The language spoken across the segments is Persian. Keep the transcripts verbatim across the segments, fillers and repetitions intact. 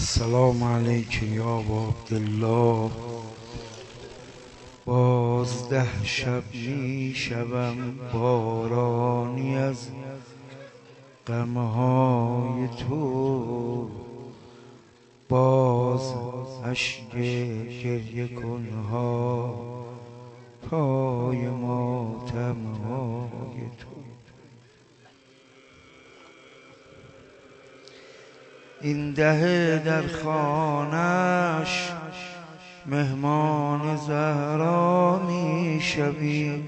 سلام علیک یا ابا عبدالله. بازده شب می شوم بارانی از غمهای تو، باز اشک گریه کنها پای ماتمهای تو. این دهه در خانش مهمان زهرا می شوی،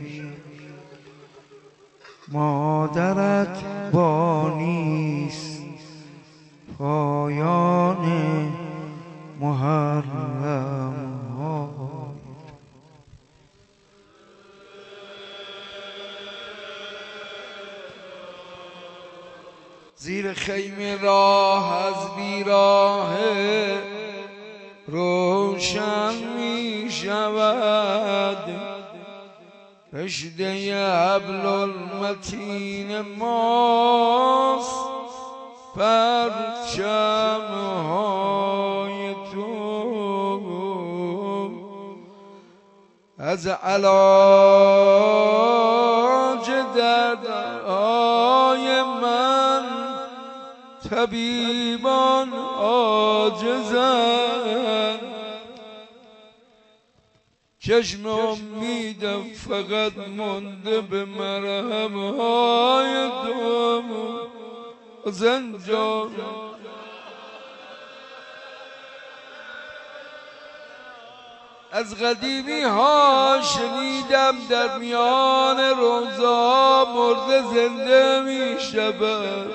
مادرت بانیست پایان محرم ها. زیر خیمه راه از بیراه روشن می شود، رشته حبل المتین ماست پرچم های تو. از علاج دردهای من طبیبان عاجزند، چشم امیدم فقط مانده به مرهمهای تو. زنجان از قدیمی ها شنیدم در میان روزا مرده زنده می شود،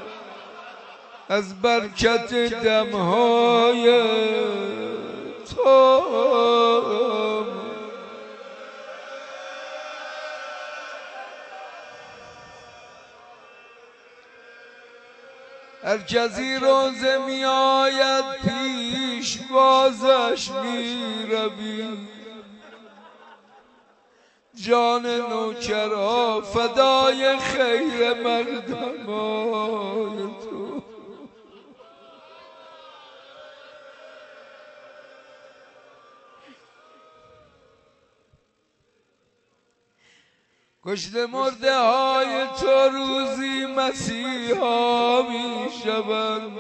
از برکت دمهای تو. هر کسی روزه می آید پیش بازش می روی، جان نوکرها فدای خیر مردمان تو. کشته مرده های تو روزی مسیحا می شوند،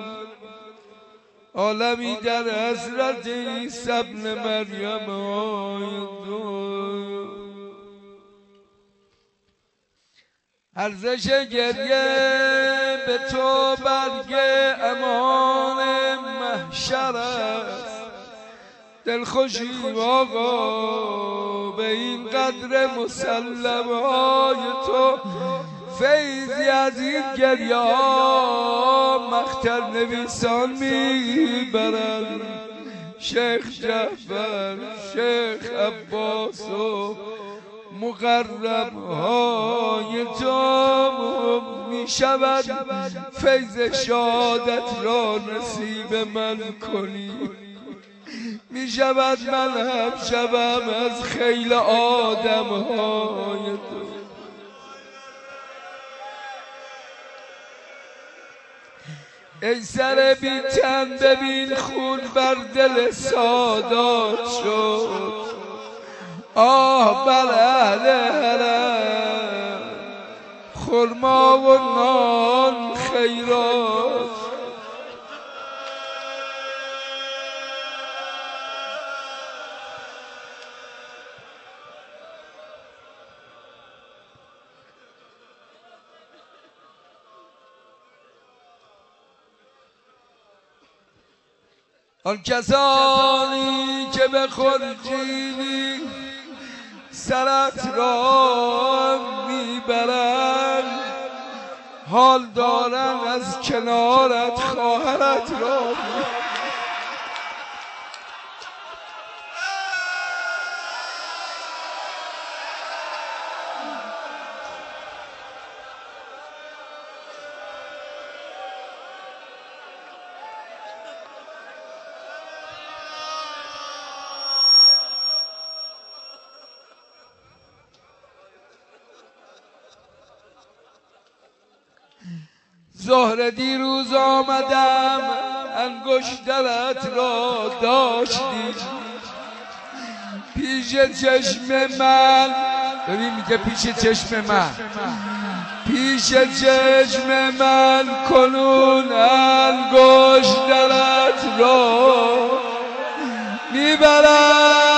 عالمی در حضرت عیسی ابن مریم های تو. ارزش گریه به تو برگ امان محشر است، دلخوشی آقا به این قدر مسلم های تو. فیضی از این گریه ها مختر نویسان میبرند، شیخ جعفر، شیخ عباس و مقرب های تو. می شود فیض شهادت را نصیب من کنی، می شود من هم شوم از خیل آدم های تو. ای سر بی تن ببین خون بر دل سادات شد، آه بر اهل حرم خرما و نان خیرات. آن کسانی که به خرجینی سرت را میبرند، حال دارن از کنارت خواهرت را. ظهر دیروز آمدم انگشترت را داشتی پیش چشم من. ببین میگه پیش چشم من، پیش چشم من کنون انگشترت را میبرم.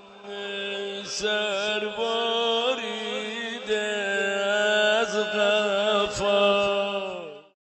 سر باریده از غم